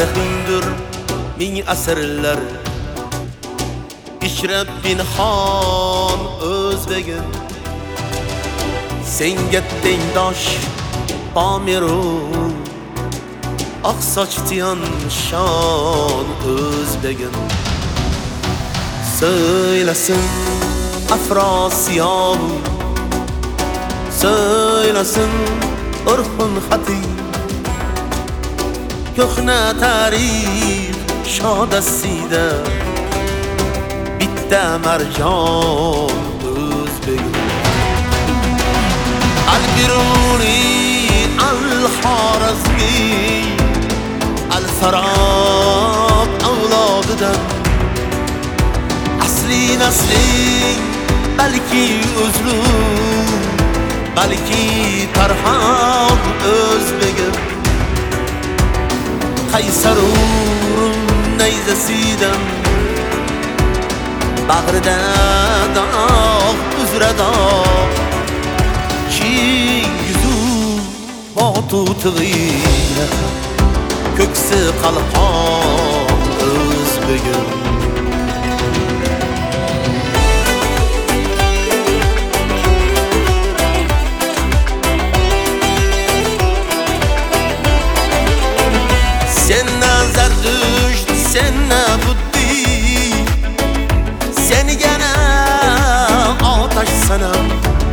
tarixingdir ming asrlar. İşrep bin xon o'zbegim, senga tengdosh Pamiru, oqsoch Tiyan Shon o'zbegim. Söylesin Afrosiyon, söylesin Urxun Xatib, ko'hna tarix shodasida bitta marjon o'zbegim. Al-Biruni, Al-Xorazmi, Al-Farab avlodidan asli nasling balki o'zlum, balki Tarxon o'zbegim. Qaysarun nayzasidan bag'rida dog' uzra dog', yuzu botutg'iyla ko'ksi qalqon o'zbegim. Senna Zardüşt, senna Buddi, sen gene ataş sanam.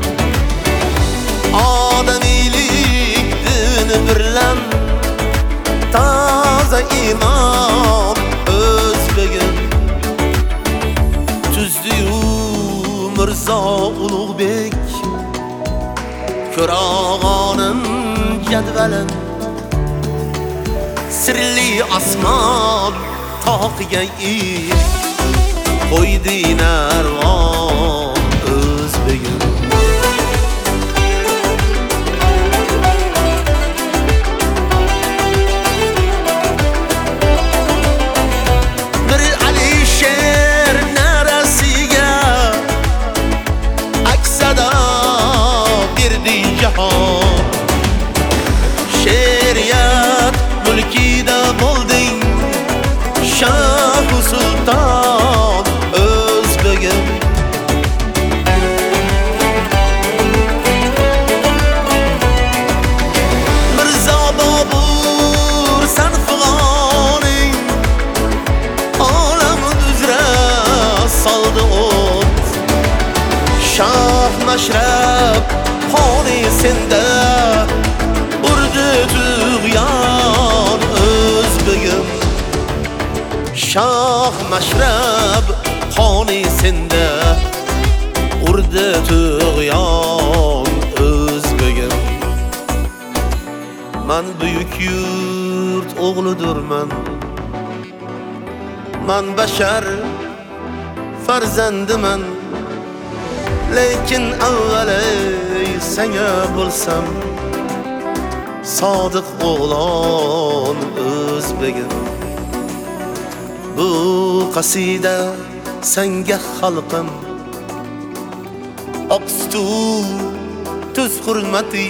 Adamilik dini birlen taza imam o'zbegim. Tuzdi-yu Mirzo Ulug'bek, ko'rag'onim jadvalin sirli osmon tog'iga qo'ydi narvon o'zbegim. Bir Alisher narasiga aksada berdi jahon, she'riyat mulkida bo'lding Shoh Sulton o'zbegim. Mirzo Bobur Sanfg'oning olam uzra soldi o't. Shoh Mashrab xoni senda urdi tug'yon o'zbegim. Shoh Mashrab xoni senda urdi tug'yon o'zbegim. Man buyuk yurt o'g'lidurman, man bashar farzandiman, lekin avvalo senga bo'lsam sodiq o'g'lon o'zbegim. Bu qasida senga xalqim, oqsutu tuz hurmati,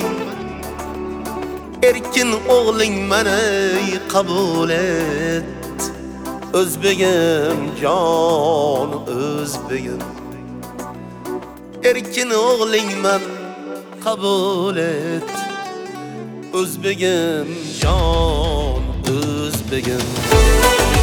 erkin o'g'ling meni qabul et o'zbegim jon o'zbegim. Erkin o'g'ling men qabul et o'zbegim jon o'zbegim.